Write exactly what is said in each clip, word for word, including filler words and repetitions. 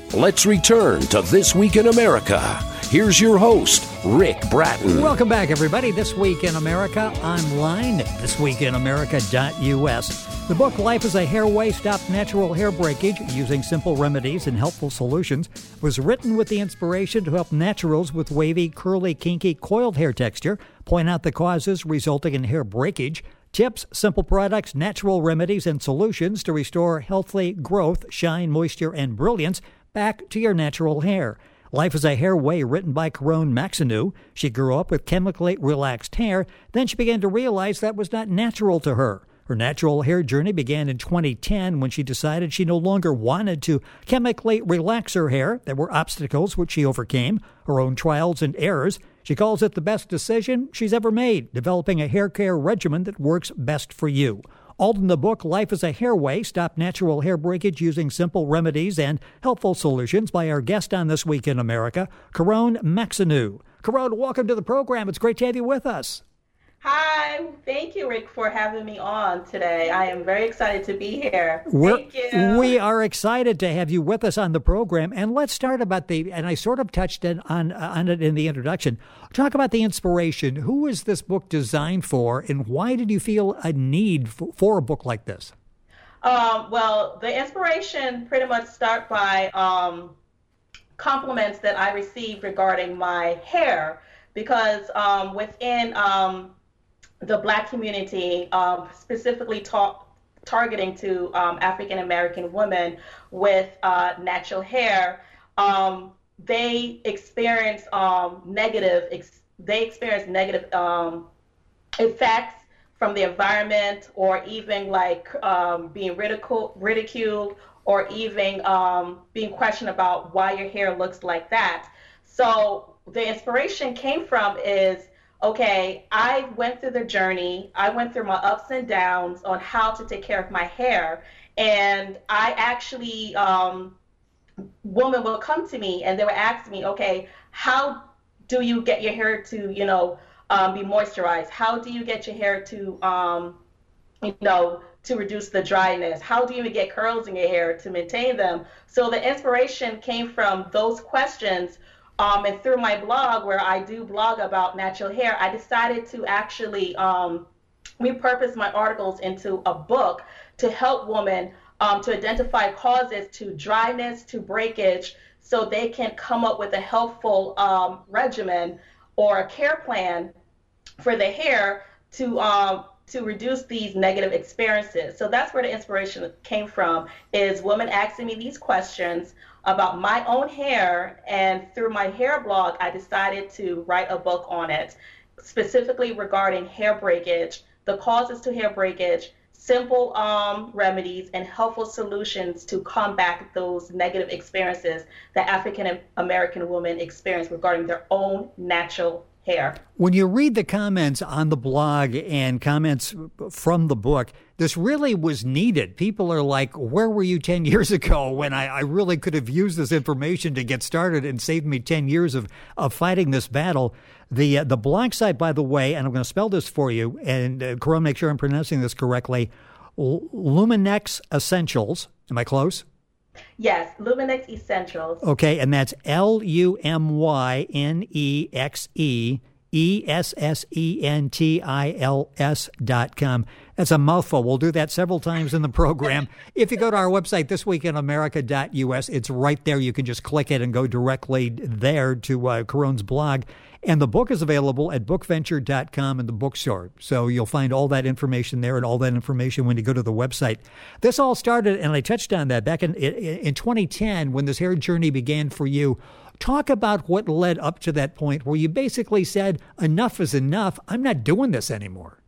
Let's return to This Week in America. Here's your host, Rick Bratton. Welcome back, everybody. This Week in America online, this week in america dot u s. The book, Life as a Hair Way, Stop Natural Hair Breakage Using Simple Remedies and Helpful Solutions, was written with the inspiration to help naturals with wavy, curly, kinky, coiled hair texture, point out the causes resulting in hair breakage, tips, simple products, natural remedies, and solutions to restore healthy growth, shine, moisture, and brilliance back to your natural hair. Life as a Hair Way, written by Carone Maxineau. She grew up with chemically relaxed hair. Then she began to realize that was not natural to her. Her natural hair journey began in twenty ten when she decided she no longer wanted to chemically relax her hair. There were obstacles which she overcame, her own trials and errors. She calls it the best decision she's ever made, developing a hair care regimen that works best for you. All in the book, Life as a Hair Way, Stop Natural Hair Breakage Using Simple Remedies and Helpful Solutions, by our guest on This Week in America, Carone Maxineau. Carone, welcome to the program. It's great to have you with us. Hi, thank you, Rick, for having me on today. I am very excited to be here. We're, thank you. We are excited to have you with us on the program. And let's start about the, and I sort of touched on, on, on it in the introduction. Talk about the inspiration. Who is this book designed for, and why did you feel a need for, for a book like this? Um, well, the inspiration pretty much start by um, compliments that I received regarding my hair, because um, within um, the Black community, um, specifically talk, targeting to um, African American women with uh, natural hair, um, they experience um, negative. Ex- they experience negative um, effects from the environment, or even like um, being ridicule, ridiculed, or even um, being questioned about why your hair looks like that. So the inspiration came from is, okay, I went through the journey, I went through my ups and downs on how to take care of my hair, and I actually, um, women will come to me and they would ask me, okay, how do you get your hair to, you know, um, be moisturized? How do you get your hair to, um, you know, to reduce the dryness? How do you even get curls in your hair to maintain them? So the inspiration came from those questions. Um, and through my blog, where I do blog about natural hair, I decided to actually um, repurpose my articles into a book to help women um, to identify causes to dryness, to breakage, so they can come up with a helpful um, regimen or a care plan for the hair to um, to reduce these negative experiences. So that's where the inspiration came from, is women asking me these questions about my own hair, and through my hair blog, I decided to write a book on it, specifically regarding hair breakage, the causes to hair breakage, simple um, remedies, and helpful solutions to combat those negative experiences that African American women experience regarding their own natural hair. When you read the comments on the blog and comments from the book, this really was needed. People are like, where were you ten years ago when I, I really could have used this information to get started and saved me ten years of, of fighting this battle? The uh, the blog site, by the way, and I'm going to spell this for you, and uh, Carone, make sure I'm pronouncing this correctly, L- Luminex Essentials. Am I close? Yes, Luminex Essentials. Okay, and that's L U M Y N E X E E S S E N T I L S dot com. That's a mouthful. We'll do that several times in the program. If you go to our website, this week in america dot u s, it's right there. You can just click it and go directly there to uh, Carone's blog. And the book is available at book venture dot com in the bookstore. So you'll find all that information there and all that information when you go to the website. This all started, and I touched on that, back in, in twenty ten when this hair journey began for you. Talk about what led up to that point where you basically said, enough is enough. I'm not doing this anymore.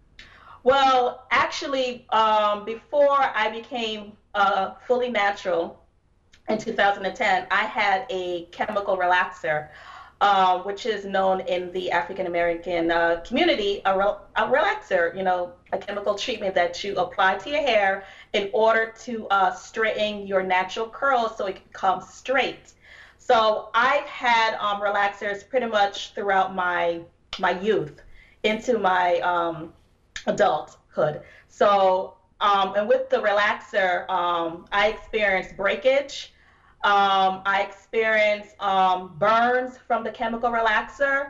Well, actually, um, before I became uh, fully natural in two thousand ten, I had a chemical relaxer, um, which is known in the African American uh, community, a, re- a relaxer, you know, a chemical treatment that you apply to your hair in order to uh, straighten your natural curls so it can come straight. So I've had um, relaxers pretty much throughout my my youth into my um, adulthood. So, um, and with the relaxer, um, I experienced breakage. Um, I experienced um, burns from the chemical relaxer.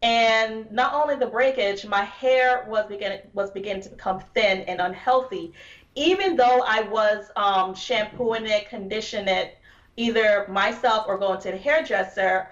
And not only the breakage, my hair was beginning was beginning to become thin and unhealthy. Even though I was um, shampooing it, conditioning it, either myself or going to the hairdresser,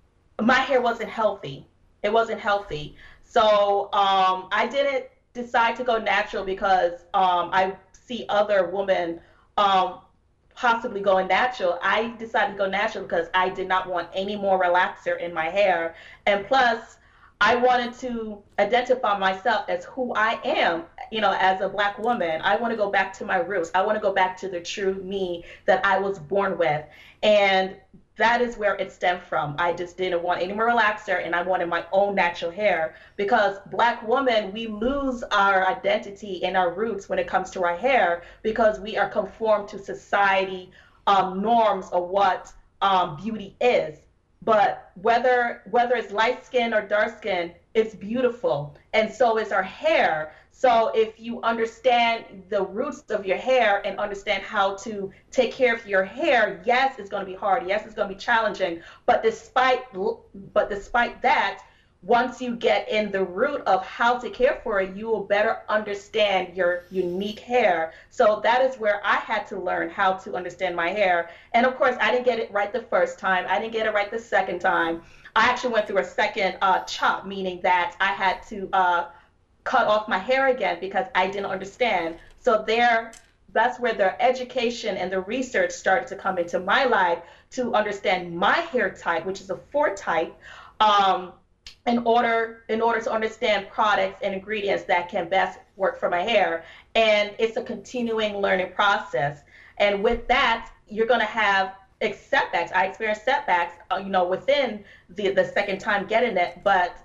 my hair wasn't healthy. It wasn't healthy. So um, I didn't decide to go natural because um, I see other women um, possibly going natural. I decided to go natural because I did not want any more relaxer in my hair. And plus, I wanted to identify myself as who I am, you know, as a Black woman. I want to go back to my roots. I want to go back to the true me that I was born with. And that is where it stemmed from. I just didn't want any more relaxer, and I wanted my own natural hair, because Black women, we lose our identity and our roots when it comes to our hair because we are conformed to society um, norms of what um, beauty is. But whether whether it's light skin or dark skin, it's beautiful, and so is our hair. So if you understand the roots of your hair and understand how to take care of your hair, yes, it's going to be hard. Yes, it's going to be challenging. But despite but despite that, once you get in the root of how to care for it, you will better understand your unique hair. So that is where I had to learn how to understand my hair. And of course, I didn't get it right the first time. I didn't get it right the second time. I actually went through a second uh, chop, meaning that I had to uh, cut off my hair again because I didn't understand. So there, that's where the education and the research started to come into my life to understand my hair type, which is a four type. Um, in order in order to understand products and ingredients that can best work for my hair. And it's a continuing learning process. And with that, you're going to have setbacks. I experienced setbacks, uh, you know, within the, the second time getting it. But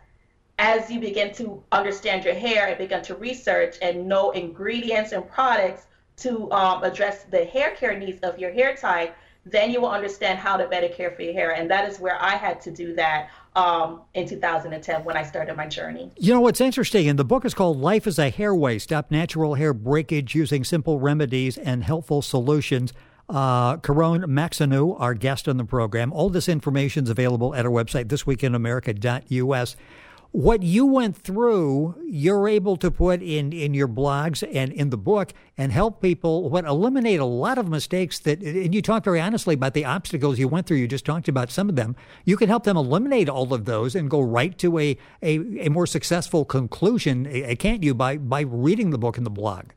as you begin to understand your hair and begin to research and know ingredients and products to um, address the hair care needs of your hair type, then you will understand how to better care for your hair. And that is where I had to do that um, in two thousand ten when I started my journey. You know, what's interesting, and the book is called Life is a Hair Way, Stop Natural Hair Breakage Using Simple Remedies and Helpful Solutions. Uh, Carone Maxineau, our guest on the program. All this information is available at our website, this week in america dot u s. What you went through, you're able to put in, in your blogs and in the book and help people what eliminate a lot of mistakes that, and you talked very honestly about the obstacles you went through. You just talked about some of them. You can help them eliminate all of those and go right to a, a, a more successful conclusion, can't you, by, by reading the book and the blog?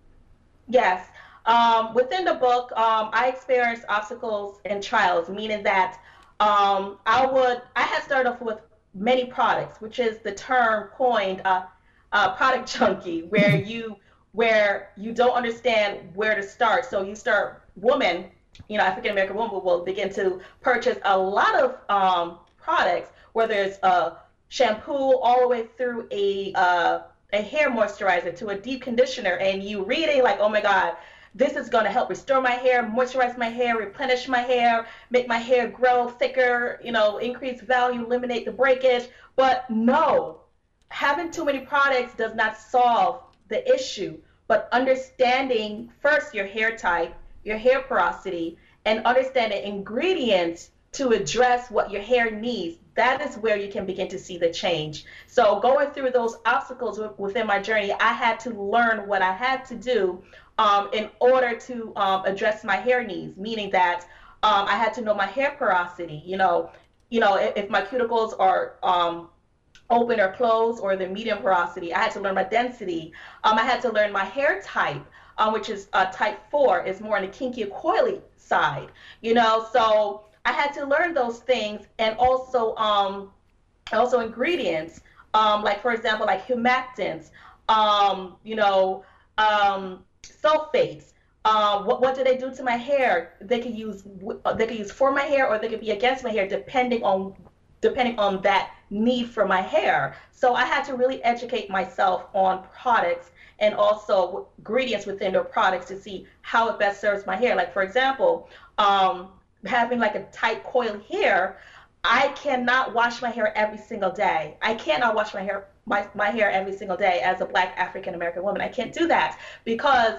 Yes. Um, within the book, um, I experienced obstacles and trials, meaning that um, I would, I had started off with many products, which is the term coined uh, uh, product junkie, where you where you don't understand where to start. So you start, women, you know, African American women will begin to purchase a lot of um, products, whether it's a shampoo all the way through a uh, a hair moisturizer to a deep conditioner, and you reading like, oh my God, this is going to help restore my hair, moisturize my hair, replenish my hair, make my hair grow thicker, you know, increase value, eliminate the breakage. But no, having too many products does not solve the issue. But understanding first your hair type, your hair porosity, and understanding ingredients to address what your hair needs, that is where you can begin to see the change. So going through those obstacles within my journey, I had to learn what I had to do Um, in order to um, address my hair needs, meaning that um, I had to know my hair porosity. You know, you know, if, if my cuticles are um, open or closed, or the medium porosity. I had to learn my density. Um, I had to learn my hair type, um, which is uh, type four, is more on the kinky or coily side. You know, so I had to learn those things, and also um, also ingredients, um, like for example, like humectants, um, you know. Um, sulfates. Uh, what what do they do to my hair? They could use they could use for my hair, or they could be against my hair, depending on depending on that need for my hair. So I had to really educate myself on products and also ingredients within the products to see how it best serves my hair. Like for example, um, having like a tight coiled hair, I cannot wash my hair every single day. I cannot wash my hair my, my hair every single day as a Black African American woman. I can't do that because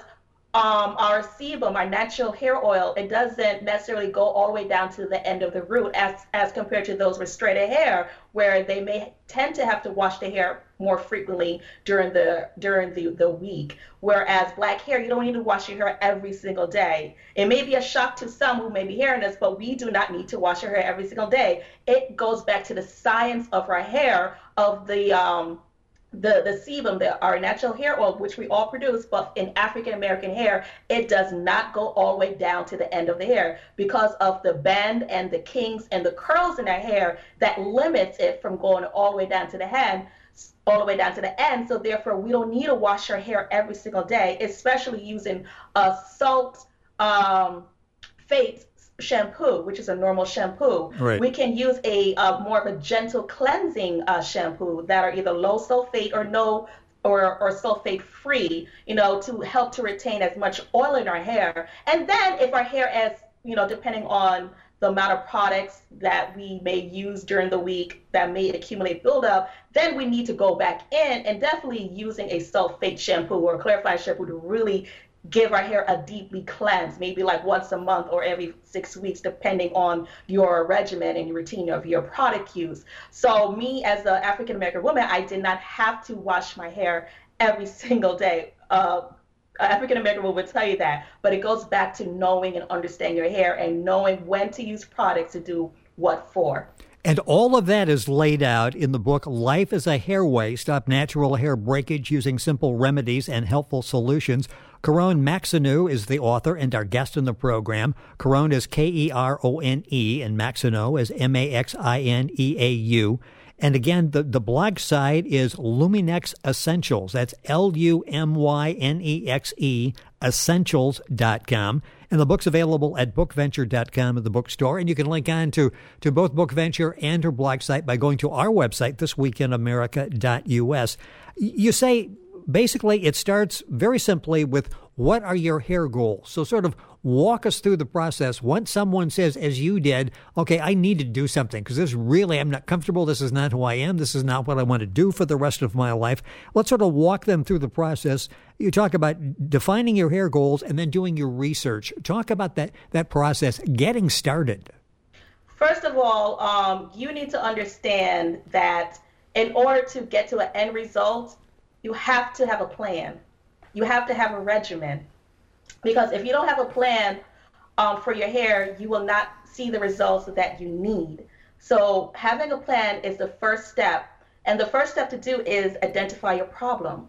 um, our sebum, our natural hair oil, it doesn't necessarily go all the way down to the end of the root as as compared to those with straighter hair, where they may tend to have to wash their hair more frequently during the during the, the week. Whereas black hair, you don't need to wash your hair every single day. It may be a shock to some who may be hearing this, but we do not need to wash our hair every single day. It goes back to the science of our hair, of the um, the the sebum, the, our natural hair oil, which we all produce, but in African American hair, it does not go all the way down to the end of the hair because of the bend and the kinks and the curls in our hair that limits it from going all the way down to the head, all the way down to the end. So therefore, we don't need to wash our hair every single day, especially using a salt um, fate shampoo, which is a normal shampoo. Right. We can use a uh, more of a gentle cleansing uh, shampoo that are either low sulfate or no or, or sulfate free, you know, to help to retain as much oil in our hair. And then if our hair is, you know, depending on the amount of products that we may use during the week that may accumulate buildup, then we need to go back in and definitely using a sulfate shampoo or a clarifying shampoo to really give our hair a deeply cleanse, maybe like once a month or every six weeks, depending on your regimen and your routine of your product use. So me as an African American woman, I did not have to wash my hair every single day. Uh, African American woman would tell you that, but it goes back to knowing and understanding your hair and knowing when to use products to do what for. And all of that is laid out in the book, Life is a Hair Way, Stop Natural Hair Breakage Using Simple Remedies and Helpful Solutions. Caron Maxineau is the author and our guest in the program. Caron is K E R O N E, and Maxineau is M A X I N E A U. And again, the, the blog site is Luminex Essentials. That's L U M Y N E X E, essentials dot com. And the book's available at bookventure dot com in the bookstore. And you can link on to, to both Bookventure and her blog site by going to our website, this week in america dot U S. You say, basically, it starts very simply with what are your hair goals? So sort of walk us through the process. Once someone says, as you did, okay, I need to do something because this really, I'm not comfortable. This is not who I am. This is not what I want to do for the rest of my life. Let's sort of walk them through the process. You talk about defining your hair goals and then doing your research. Talk about that, that process, getting started. First of all, um, you need to understand that in order to get to an end result, you have to have a plan. You have to have a regimen. Because if you don't have a plan um, for your hair, you will not see the results that you need. So having a plan is the first step. And the first step to do is identify your problem.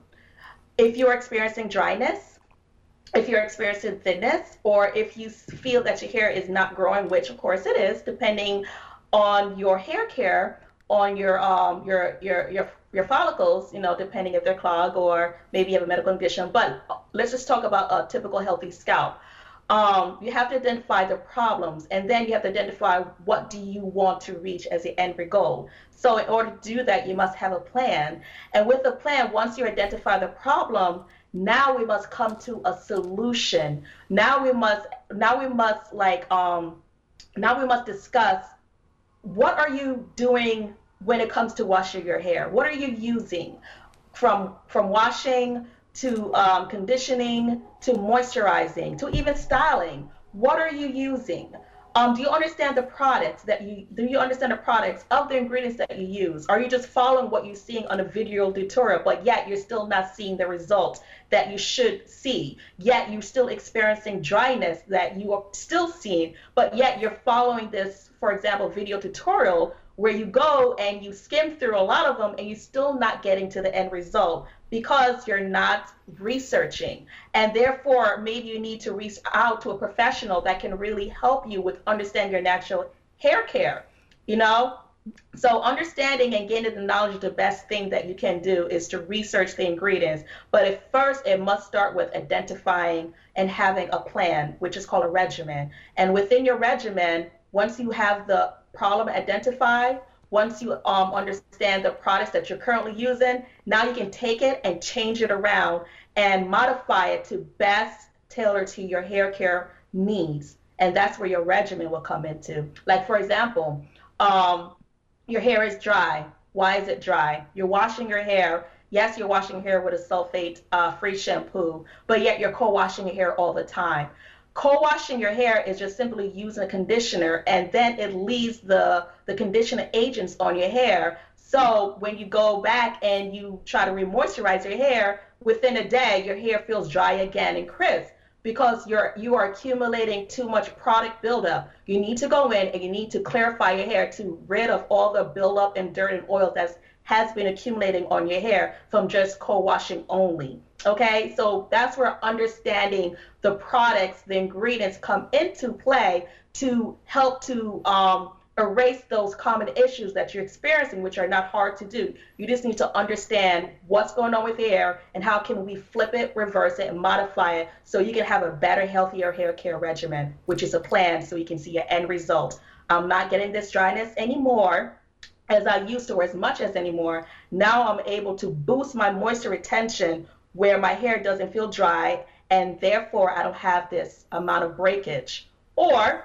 If you're experiencing dryness, if you're experiencing thickness, or if you feel that your hair is not growing, which of course it is, depending on your hair care, on your um your your your your follicles, you know, depending if they're clogged or maybe you have a medical condition. But let's just talk about a typical healthy scalp. Um, you have to identify the problems, and then you have to identify what do you want to reach as the end goal. So in order to do that, you must have a plan. And with the plan, once you identify the problem, now we must come to a solution. Now we must now we must like um now we must discuss what are you doing when it comes to washing your hair. What are you using from from washing to um, conditioning to moisturizing to even styling? What are you using? Um, do you understand the products that you do you understand the products of the ingredients that you use? Are you just following what you're seeing on a video tutorial, but yet you're still not seeing the results that you should see? Yet you're still experiencing dryness that you are still seeing, but yet you're following this, for example, video tutorial where you go and you skim through a lot of them and you're still not getting to the end result because you're not researching. And therefore, maybe you need to reach out to a professional that can really help you with understanding your natural hair care, you know? So understanding and gaining the knowledge, the best thing that you can do is to research the ingredients. But at first, it must start with identifying and having a plan, which is called a regimen. And within your regimen, once you have the problem identified, once you um, understand the products that you're currently using, now you can take it and change it around and modify it to best tailor to your hair care needs. And that's where your regimen will come into. Like, for example, um, your hair is dry. Why is it dry? You're washing your hair Yes, you're washing your hair with a sulfate-free uh, shampoo, but yet you're co-washing your hair all the time. Co-washing your hair is just simply using a conditioner, and then it leaves the, the conditioner agents on your hair. So when you go back and you try to re-moisturize your hair, within a day, your hair feels dry again and crisp, because you're you are accumulating too much product buildup. You need to go in and you need to clarify your hair to rid of all the buildup and dirt and oil that has been accumulating on your hair from just co-washing only. Okay, so that's where understanding the products, the ingredients come into play to help to um, erase those common issues that you're experiencing, which are not hard to do. You just need to understand what's going on with your hair and how can we flip it, reverse it, and modify it so you can have a better, healthier hair care regimen, which is a plan so you can see your end result. I'm not getting this dryness anymore as I used to, or as much as anymore. Now I'm able to boost my moisture retention where my hair doesn't feel dry, and therefore I don't have this amount of breakage. Or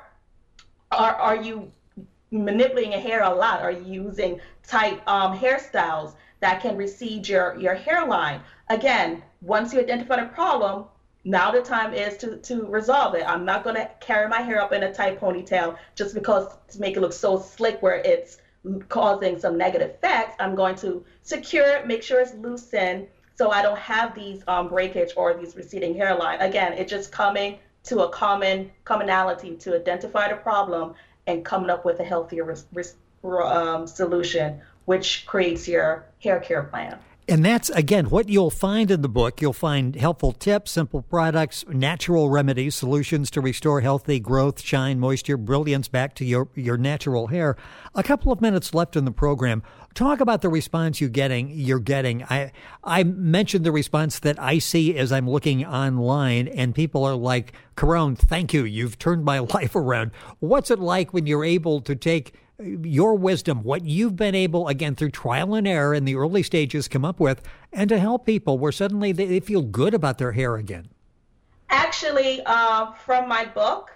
are, are you manipulating your hair a lot? Are you using tight um, hairstyles that can recede your, your hairline? Again, once you identify the problem, now the time is to, to resolve it. I'm not going to carry my hair up in a tight ponytail just because to make it look so slick where it's causing some negative effects. I'm going to secure it, make sure it's loosened so I don't have these um, breakage or these receding hairline. Again, it's just coming to a common commonality to identify the problem and coming up with a healthier res- res- um, solution, which creates your hair care plan. And that's, again, what you'll find in the book. You'll find helpful tips, simple products, natural remedies, solutions to restore healthy growth, shine, moisture, brilliance back to your, your natural hair. A couple of minutes left in the program. Talk about the response you're getting. You're getting. I I mentioned the response that I see as I'm looking online, and people are like, Carone, thank you. You've turned my life around. What's it like when you're able to take your wisdom, what you've been able, again, through trial and error in the early stages, come up with, and to help people where suddenly they, they feel good about their hair again? Actually, uh, from my book,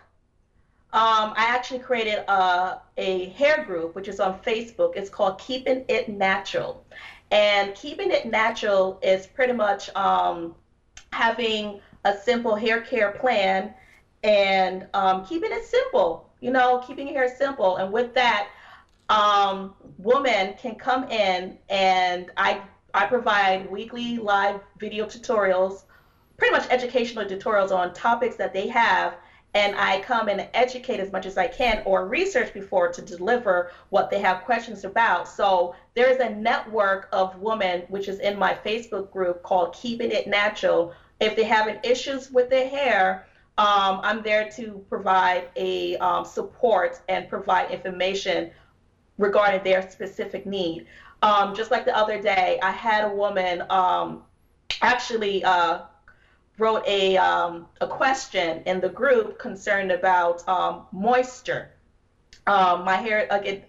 um, I actually created a, a hair group, which is on Facebook. It's called Keeping It Natural. And Keeping It Natural is pretty much um, having a simple hair care plan and um, keeping it simple. You know, keeping your hair simple. And with that, um, women can come in and I I provide weekly live video tutorials, pretty much educational tutorials on topics that they have. And I come and educate as much as I can or research before to deliver what they have questions about. So there's a network of women, which is in my Facebook group called Keeping It Natural. If they have issues with their hair, Um, I'm there to provide a um, support and provide information regarding their specific need. Um, just like the other day, I had a woman um, actually uh, wrote a um, a question in the group concerned about um, moisture. Um, my hair, again,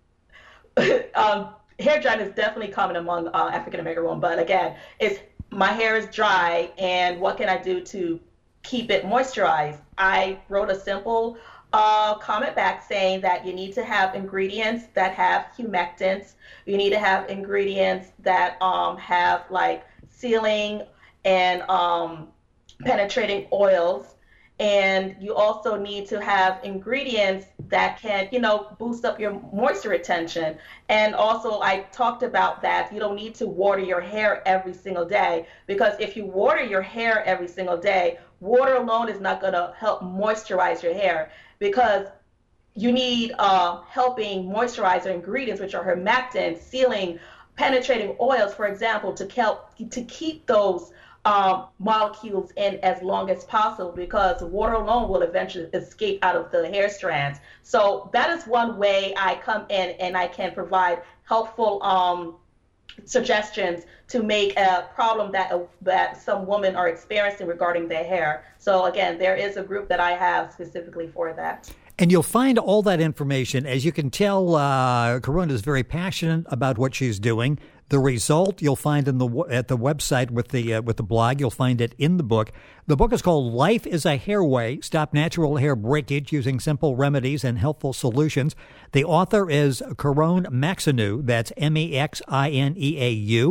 um, hair dryness is definitely common among uh, African American women, but again, it's my hair is dry, and what can I do to keep it moisturized? I wrote a simple uh, comment back saying that you need to have ingredients that have humectants. You need to have ingredients that um, have like sealing and um, penetrating oils. And you also need to have ingredients that can, you know, boost up your moisture retention. And also I talked about that you don't need to water your hair every single day, because if you water your hair every single day, water alone is not going to help moisturize your hair, because you need uh, helping moisturizer ingredients, which are humectants, sealing, penetrating oils, for example, to help to keep those um, molecules in as long as possible, because water alone will eventually escape out of the hair strands. So that is one way I come in and I can provide helpful um, suggestions to make a problem that uh, that some women are experiencing regarding their hair. So again, there is a group that I have specifically for that. And you'll find all that information. As you can tell, uh, Carone is very passionate about what she's doing. The result you'll find in the at the website with the uh, with the blog. You'll find it in the book. The book is called Life is a Hair Way: Stop Natural Hair Breakage Using Simple Remedies and Helpful Solutions. The author is Carone Maxeneau. That's M E X I N E A U.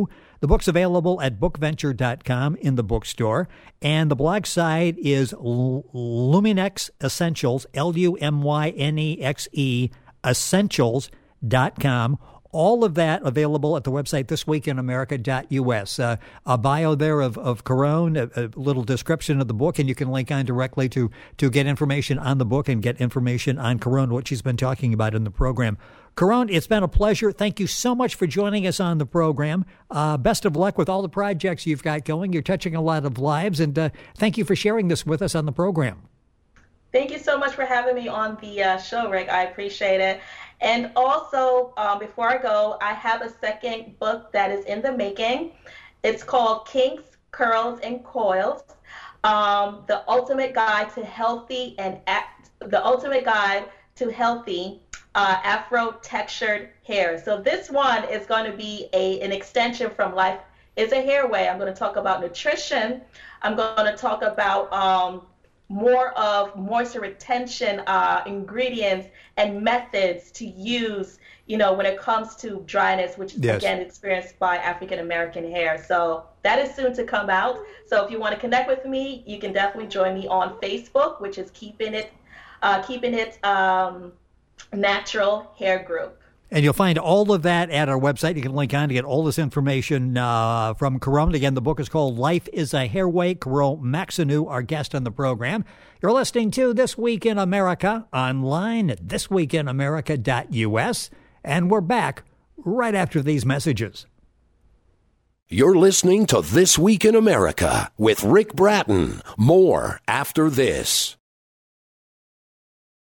The book's available at bookventure dot com in the bookstore. And the blog site is Luminex Essentials, L U M Y N E X E, essentials dot com. All of that available at the website this week in america dot u s. Uh, a bio there of, of Caron, a, a little description of the book, and you can link on directly to, to get information on the book and get information on Caron, what she's been talking about in the program. Caron, it's been a pleasure. Thank you so much for joining us on the program. Uh, best of luck with all the projects you've got going. You're touching a lot of lives, and uh, thank you for sharing this with us on the program. Thank you so much for having me on the uh, show, Rick. I appreciate it. And also, um, before I go, I have a second book that is in the making. It's called Kinks, Curls, and Coils, um, the ultimate guide to healthy and act, the ultimate guide to healthy uh, Afro-textured hair. So this one is going to be a an extension from Life is a Hair Way. I'm going to talk about nutrition. I'm going to talk about um, more of moisture retention uh, ingredients and methods to use, you know, when it comes to dryness, which is, yes, again, experienced by African-American hair. So that is soon to come out. So if you want to connect with me, you can definitely join me on Facebook, which is Keeping It, uh, Keeping It um, Natural Hair Group. And you'll find all of that at our website. You can link on to get all this information uh, from Caron. Again, the book is called Life is a Hair Way. Caron Maxanu, our guest on the program. You're listening to This Week in America online at this week in america dot u s. And we're back right after these messages. You're listening to This Week in America with Rick Bratton. More after this.